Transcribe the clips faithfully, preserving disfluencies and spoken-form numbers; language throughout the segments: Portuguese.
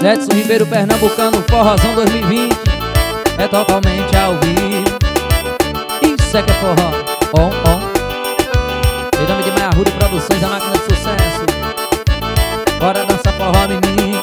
Edson Ribeiro, Pernambucano, Forrozão dois mil e vinte. É totalmente ao vivo. Isso é que é forró. On, on. Em nome de Maia Rude Produções, a máquina de sucesso. Bora dançar forró, menino.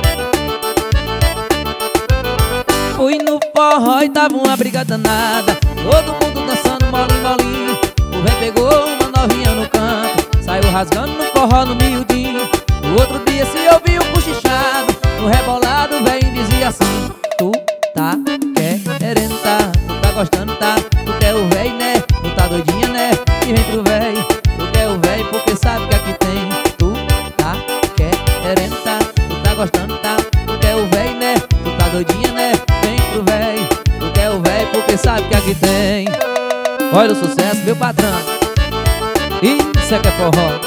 Fui no forró e tava uma briga danada. Todo mundo dançando molinho, molinho. O véi pegou uma novinha no canto, saiu rasgando no forró no miudinho. No outro dia se ouviu um cochichado. No rebolado o véi dizia assim: tu tá querendo, tá? Tu tá gostando, tá? Tu quer o véi, né? Tu tá doidinha, né? E vem pro véi. Tu quer o véi porque sabe que aqui tem. Tu tá querendo, tá? Tu tá gostando, tá? Tu quer o véi, né? Tu tá doidinha, né? Vem pro véi. Tu quer o véi porque sabe que aqui tem. Olha o sucesso, meu patrão. Isso é que é forró.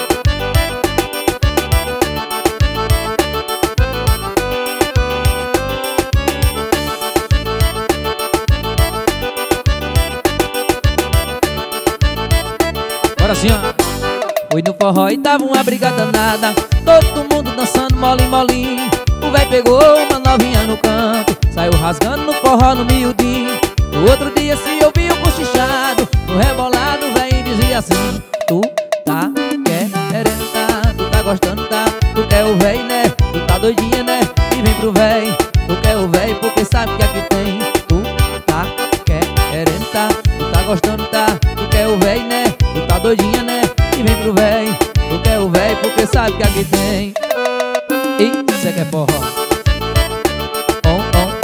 Bora assim, ó. Fui no forró e tava uma briga danada. Todo mundo dançando molinho, molinho. O véi pegou uma novinha no canto, saiu rasgando no forró no miudinho. No outro dia se ouviu um cochichado. No rebolado o véi dizia assim: tu tá querendo, tá? Tu tá gostando, tá? Tu quer o véi, né? Tu tá doidinha, né? E vem pro véi. Tu quer o véi porque sabe que aqui tem. Tu tá querendo, tá? Tu tá gostando, tá? Tu quer o véi, né? Tu tá doidinha, né? E vem pro véi. Tu quer o véi porque sabe que aqui tem. Isso é que é forró. On, on.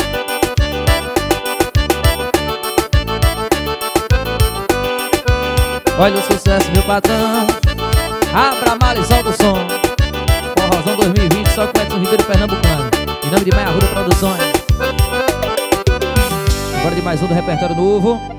Olha o sucesso, meu patrão. Abra a mala e solta o som. Forrozão dois mil e vinte, só com Edson Ribeiro, Pernambucano. Em nome de Maia Rude Produções. Agora de mais um do repertório novo.